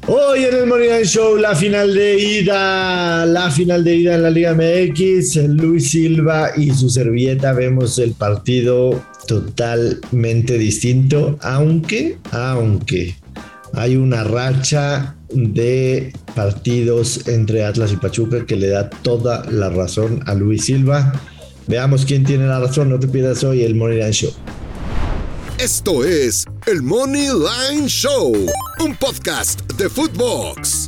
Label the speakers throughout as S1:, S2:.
S1: Hoy en el Money Line Show, la final de ida en la Liga MX, Luis Silva y su servilleta. Vemos el partido totalmente distinto, aunque hay una racha de partidos entre Atlas y Pachuca que le da toda la razón a Luis Silva. Veamos quién tiene la razón. No te pierdas hoy el Money Line Show.
S2: Esto es el Money Line Show, un podcast de Footbox.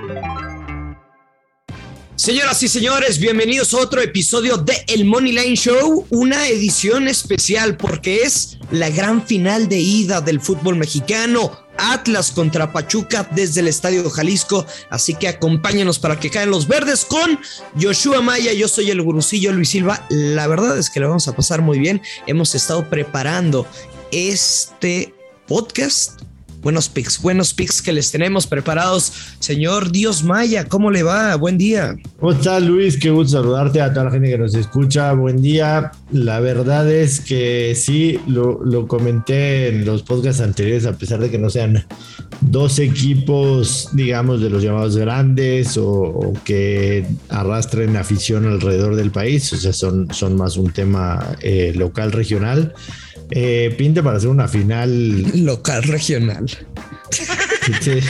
S3: Señoras y señores, bienvenidos a otro episodio de El Money Line Show, una edición especial porque es la gran final de ida del fútbol mexicano, Atlas contra Pachuca desde el Estadio Jalisco, así que acompáñenos para que caen los verdes con Yoshua Maya. Yo soy el gurucillo Luis Silva. La verdad es que lo vamos a pasar muy bien. Hemos estado preparando este podcast. Buenos picks que les tenemos preparados. Señor Dios Maya, ¿cómo le va? Buen día.
S1: ¿Cómo estás, Luis? Qué gusto saludarte, a toda la gente que nos escucha. Buen día. La verdad es que sí, lo comenté en los podcasts anteriores, a pesar de que no sean dos equipos, digamos, de los llamados grandes o que arrastren afición alrededor del país. O sea, son más un tema local, regional. Pinta para hacer una final
S3: local regional.
S1: Sí.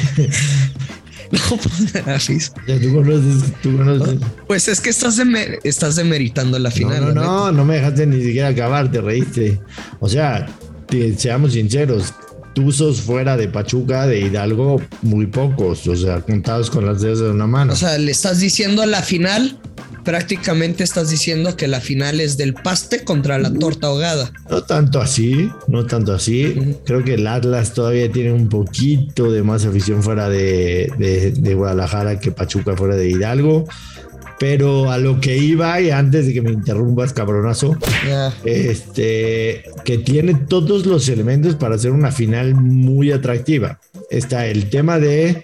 S3: No, Afis.
S1: Tú conoces.
S3: Pues es que estás demeritando la final.
S1: No me dejaste ni siquiera acabar, te reíste. O sea, seamos sinceros, tuzos fuera de Pachuca, de Hidalgo, muy pocos, o sea, contados con las dedos de una mano.
S3: O sea, le estás diciendo a la final. Prácticamente estás diciendo que la final es del paste contra la torta ahogada.
S1: No tanto así. Creo que el Atlas todavía tiene un poquito de más afición fuera de Guadalajara que Pachuca fuera de Hidalgo. Pero a lo que iba, y antes de que me interrumpas, cabronazo, que tiene todos los elementos para hacer una final muy atractiva. Está el tema del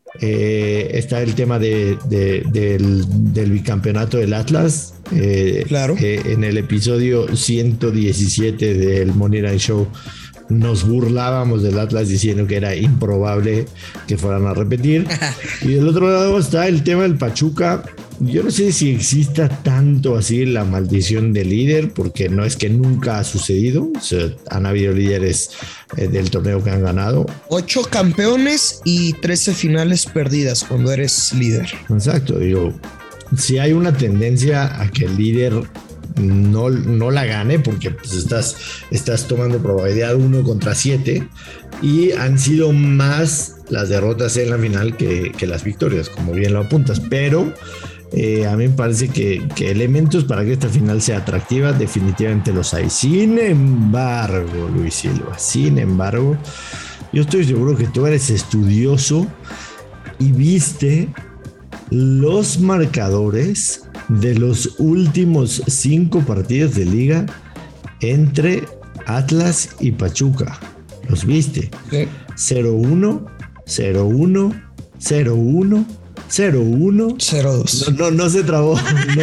S1: bicampeonato del Atlas.
S3: Claro.
S1: En el episodio 117 del Money Line Show nos burlábamos del Atlas diciendo que era improbable que fueran a repetir. Y del otro lado está el tema del Pachuca. Yo no sé si exista tanto así la maldición del líder, porque no es que nunca ha sucedido. O sea, han habido líderes del torneo que han ganado.
S3: 8 campeones y 13 finales perdidas cuando eres líder.
S1: Exacto, digo, si hay una tendencia a que el líder no la gane, porque pues estás tomando probabilidad 1 contra 7, y han sido más las derrotas en la final que las victorias, como bien lo apuntas, pero a mí me parece que elementos para que esta final sea atractiva definitivamente los hay. Sin embargo, Luis Silva, yo estoy seguro que tú eres estudioso y viste los marcadores de los últimos 5 partidos de liga entre Atlas y Pachuca. ¿Los viste?
S3: Sí.
S1: 0-1, 0-1, 0-1, 0-1,
S3: 0-2.
S1: No se trabó.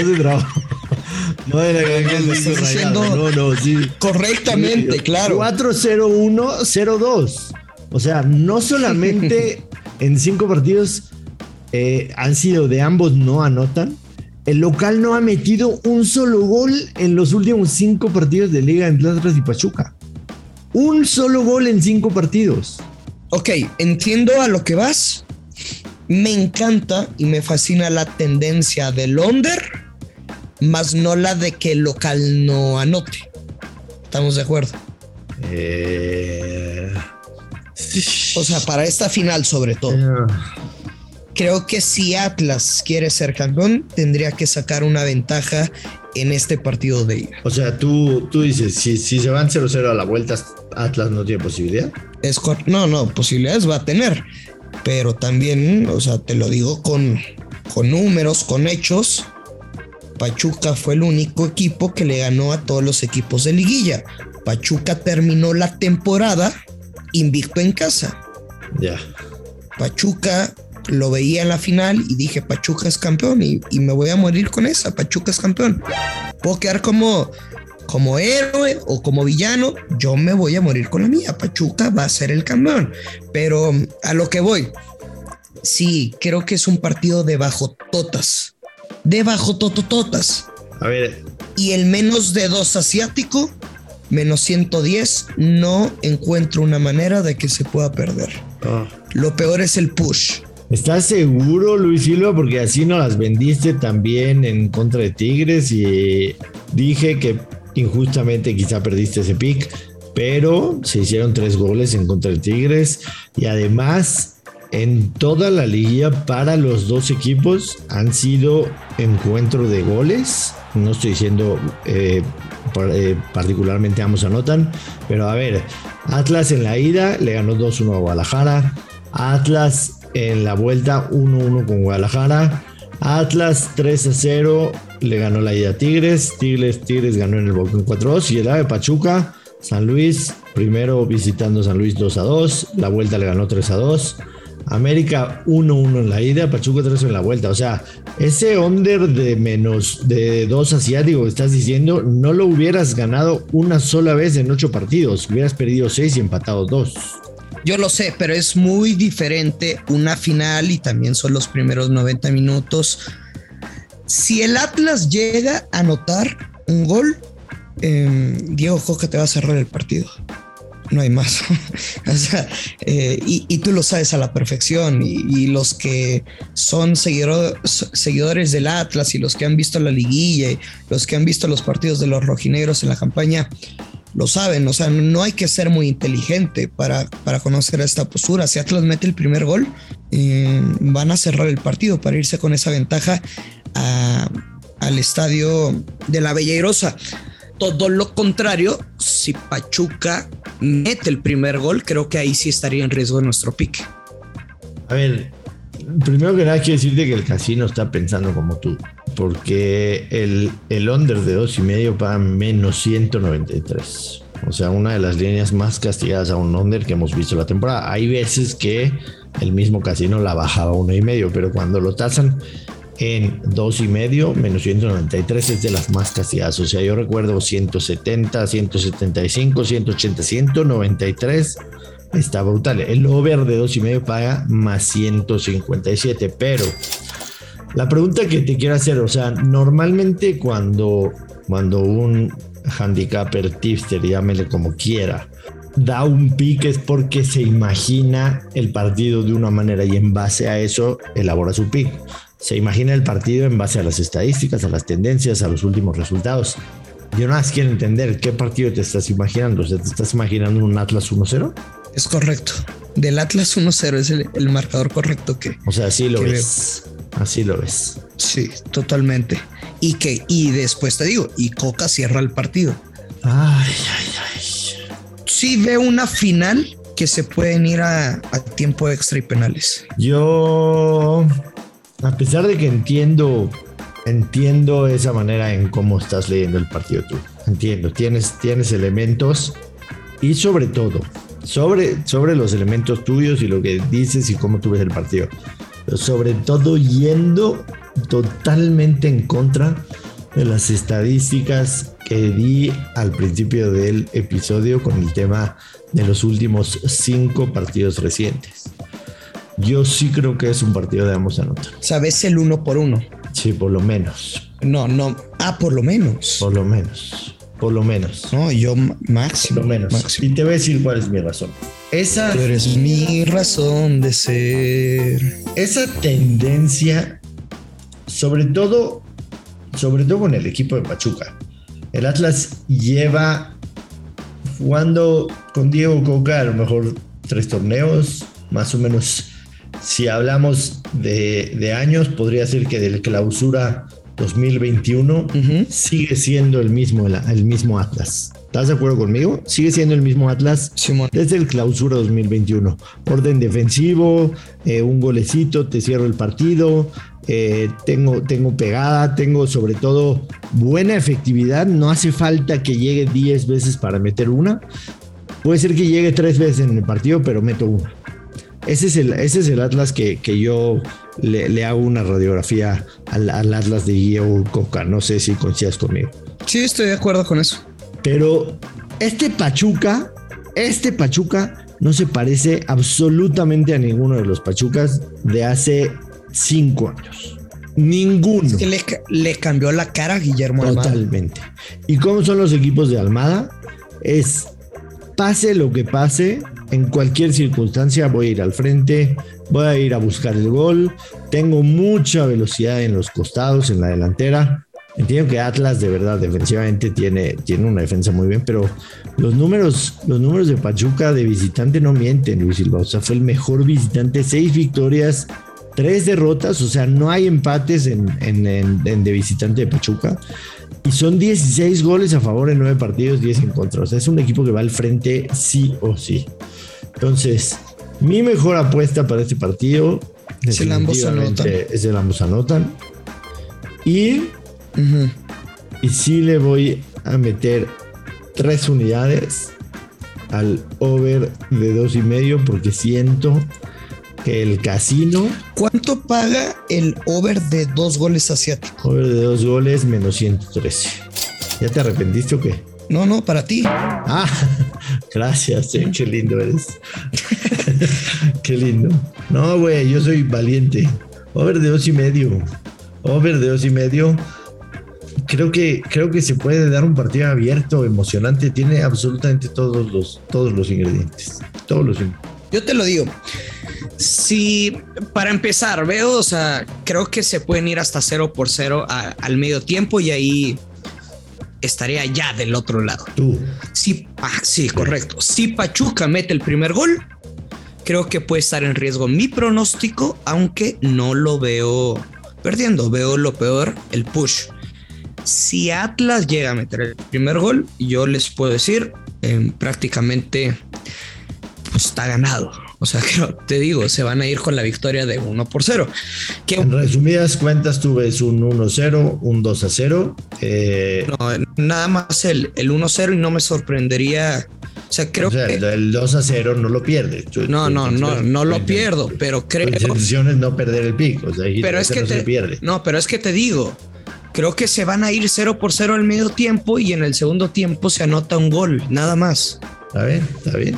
S1: No era que sí.
S3: Correctamente, claro.
S1: 4-0-1, 0-2. O sea, no solamente en 5 partidos han sido de ambos no anotan. El local no ha metido un solo gol en los últimos 5 partidos de liga entre Atlas y Pachuca. Un solo gol en 5 partidos.
S3: Ok, entiendo a lo que vas. Me encanta y me fascina la tendencia del under, más no la de que el local no anote. ¿Estamos de acuerdo? O sea, para esta final sobre todo. Creo que si Atlas quiere ser campeón, tendría que sacar una ventaja en este partido de ida.
S1: O sea, tú dices, si se van 0-0 a la vuelta, Atlas no tiene posibilidad.
S3: No, posibilidades va a tener. Pero también, o sea, te lo digo con números, con hechos. Pachuca fue el único equipo que le ganó a todos los equipos de liguilla. Pachuca terminó la temporada invicto en casa.
S1: Ya.
S3: Pachuca lo veía en la final y dije, Pachuca es campeón y me voy a morir con esa. Pachuca es campeón. Puedo quedar como héroe o como villano, yo me voy a morir con la mía. Pachuca va a ser el campeón. Pero a lo que voy, Sí, creo que es un partido de bajo totas. De bajo totototas.
S1: A ver.
S3: Y el menos de 2 asiático, menos 110, no encuentro una manera de que se pueda perder. Lo peor es el push.
S1: ¿Estás seguro, Luis Silva? Porque así no las vendiste también en contra de Tigres y dije que injustamente quizá perdiste ese pick, pero se hicieron 3 goles en contra de Tigres y además en toda la liga para los 2 equipos han sido encuentro de goles. No estoy diciendo particularmente ambos anotan, pero a ver, Atlas en la ida le ganó 2-1 a Guadalajara, Atlas en la vuelta 1-1 con Guadalajara, Atlas 3-0 le ganó la ida a Tigres ganó en el Volcán 4-2 y el de Pachuca, San Luis, primero visitando San Luis 2-2, la vuelta le ganó 3-2, América 1-1 en la ida, Pachuca 3 en la vuelta. O sea, ese under de menos de 2 asiáticos que estás diciendo, no lo hubieras ganado una sola vez en 8 partidos, hubieras perdido 6 y empatado 2.
S3: Yo lo sé, pero es muy diferente una final y también son los primeros 90 minutos. Si el Atlas llega a anotar un gol, Diego Coca te va a cerrar el partido. No hay más. O sea, y tú lo sabes a la perfección. Y los que son seguidores del Atlas y los que han visto la liguilla y los que han visto los partidos de los rojinegros en la campaña lo saben. O sea, no hay que ser muy inteligente para conocer esta postura. Si Atlas mete el primer gol, van a cerrar el partido para irse con esa ventaja al estadio de la Bella Airosa. Todo lo contrario, si Pachuca mete el primer gol, creo que ahí sí estaría en riesgo nuestro pique.
S1: A ver, primero que nada quiero decirte que el casino está pensando como tú, porque el under de 2.5 paga menos 193. O sea, una de las líneas más castigadas a un under que hemos visto la temporada. Hay veces que el mismo casino la bajaba a 1.5, pero cuando lo tasan en 2.5, menos 193 es de las más castigadas. O sea, yo recuerdo 170, 175, 180, 193. Está brutal. El over de 2.5 paga más 157. Pero la pregunta que te quiero hacer, o sea, normalmente cuando un handicapper, tipster, llámele como quiera, da un pick es porque se imagina el partido de una manera y en base a eso elabora su pick. Se imagina el partido en base a las estadísticas, a las tendencias, a los últimos resultados. Yo nada más quiero entender qué partido te estás imaginando. O sea, ¿te estás imaginando un Atlas 1-0?
S3: Es correcto. Del Atlas 1-0 es el marcador correcto que...
S1: O sea, así lo ves. Así lo ves.
S3: Sí, totalmente. Y después te digo, y Coca cierra el partido.
S1: Ay.
S3: Sí veo una final que se pueden ir a tiempo extra y penales.
S1: Yo... A pesar de que entiendo esa manera en cómo estás leyendo el partido tú. Entiendo, tienes elementos y sobre todo, sobre los elementos tuyos y lo que dices y cómo tú ves el partido. Pero sobre todo yendo totalmente en contra de las estadísticas que di al principio del episodio con el tema de los últimos 5 partidos recientes. Yo sí creo que es un partido de ambos anotan.
S3: ¿Sabes el 1-1?
S1: Sí, por lo menos.
S3: No. Ah, por lo menos.
S1: Por lo menos.
S3: No, yo máximo.
S1: Por lo menos. Máximo. Y te voy a decir cuál es mi razón.
S3: Tú eres mi razón de ser.
S1: Esa tendencia, sobre todo con el equipo de Pachuca. El Atlas lleva jugando con Diego Coca a lo mejor 3 torneos, más o menos. Si hablamos de años, podría ser que del clausura 2021 sigue siendo el mismo Atlas. ¿Estás de acuerdo conmigo? Sigue siendo el mismo Atlas desde el clausura 2021. Orden defensivo, un golecito, te cierro el partido, tengo pegada, tengo sobre todo buena efectividad. No hace falta que llegue 10 veces para meter una. Puede ser que llegue 3 veces en el partido, pero meto una. Ese es el Atlas que yo le hago una radiografía al Atlas de Diego Coca. No sé si coincidas conmigo.
S3: Sí, estoy de acuerdo con eso.
S1: Pero este Pachuca no se parece absolutamente a ninguno de los Pachucas de hace 5 años. Ninguno.
S3: Es que le cambió la cara a Guillermo Almada.
S1: Totalmente. ¿Y cómo son los equipos de Almada? Es, pase lo que pase, en cualquier circunstancia voy a ir al frente, voy a ir a buscar el gol, tengo mucha velocidad en los costados, en la delantera. Entiendo que Atlas de verdad defensivamente tiene una defensa muy bien, pero los números de Pachuca de visitante no mienten, Luis Silva. O sea, fue el mejor visitante, 6 victorias, 3 derrotas, o sea, no hay empates en de visitante de Pachuca. Y son 16 goles a favor en 9 partidos, 10 en contra. O sea, es un equipo que va al frente sí o sí. Entonces, mi mejor apuesta para este partido
S3: es el ambos
S1: anotan. Y sí le voy a meter 3 unidades al over de 2.5 porque siento que el casino...
S3: ¿Cuánto paga el over de 2 goles asiático?
S1: Over de 2 goles menos 113. ¿Ya te arrepentiste o qué?
S3: No, para ti.
S1: Ah, gracias, qué lindo eres. Qué lindo. No, güey, yo soy valiente. Over de 2.5. Over de 2.5. Creo que se puede dar un partido abierto, emocionante. Tiene absolutamente todos los ingredientes.
S3: Yo te lo digo. Sí, para empezar, o sea, creo que se pueden ir hasta 0-0 al medio tiempo y ahí estaría ya del otro lado.
S1: Tú.
S3: Sí, correcto. Si Pachuca mete el primer gol, creo que puede estar en riesgo mi pronóstico, aunque no lo veo perdiendo. Veo lo peor, el push. Si Atlas llega a meter el primer gol, yo les puedo decir, prácticamente pues está ganado. O sea, te digo, se van a ir con la victoria de 1-0.
S1: En resumidas cuentas, tú ves un 1-0, un 2-0.
S3: No, nada más el 1-0 y no me sorprendería. O sea, creo que
S1: el 2-0 no lo pierdes.
S3: No lo pierdo, pero creo.
S1: La intención es no perder el pico. O sea,
S3: pero es que no se pierde. No, pero es que te digo, creo que se van a ir 0-0 al medio tiempo y en el segundo tiempo se anota un gol, nada más.
S1: Está bien.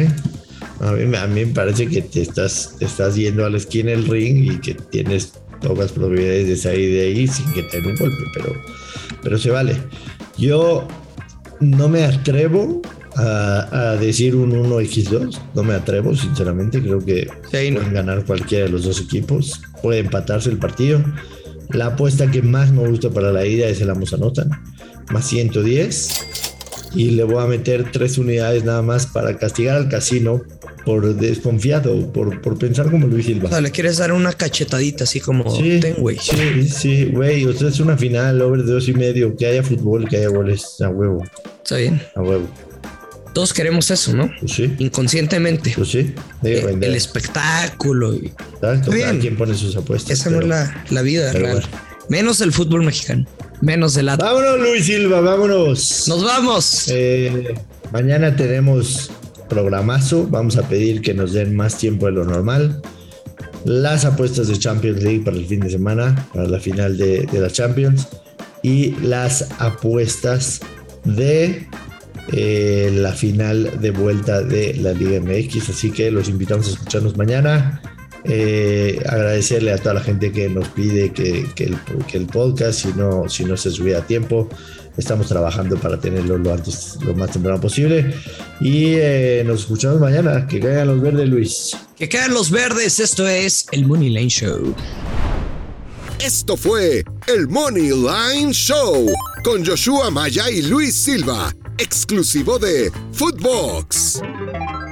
S1: A mí me parece que te estás yendo a la esquina del ring y que tienes todas las probabilidades de salir de ahí sin que te den un golpe, pero se vale. Yo no me atrevo a decir un 1x2, no me atrevo, sinceramente. Creo que pueden ganar cualquiera de los dos equipos, puede empatarse el partido. La apuesta que más me gusta para la ida es el ambos anotan, más 110. Y le voy a meter 3 unidades nada más para castigar al casino por desconfiado, por pensar como Luis Silva.
S3: O sea, le quieres dar una cachetadita así como ten, güey.
S1: Sí, güey. O sea, es una final, over de 2.5, que haya fútbol, que haya goles, a huevo.
S3: Está bien.
S1: A huevo.
S3: Todos queremos eso, ¿no?
S1: Pues sí.
S3: Inconscientemente.
S1: Pues sí.
S3: El espectáculo.
S1: Exacto. Cada quien pone sus apuestas.
S3: Esa no es la vida real. Bueno. Menos del fútbol mexicano. Menos del Atlas.
S1: Vámonos, Luis Silva, vámonos.
S3: Nos vamos.
S1: Mañana tenemos programazo. Vamos a pedir que nos den más tiempo de lo normal. Las apuestas de Champions League para el fin de semana, para la final de la Champions. Y las apuestas de la final de vuelta de la Liga MX. Así que los invitamos a escucharnos mañana. Agradecerle a toda la gente que nos pide que el podcast, si no se subía a tiempo, estamos trabajando para tenerlo lo más temprano posible. Y nos escuchamos mañana. Que caigan los verdes, Luis.
S3: Que caigan los verdes. Esto es el Money Line Show.
S2: Esto fue el Money Line Show con Joshua Maya y Luis Silva, exclusivo de Footbox.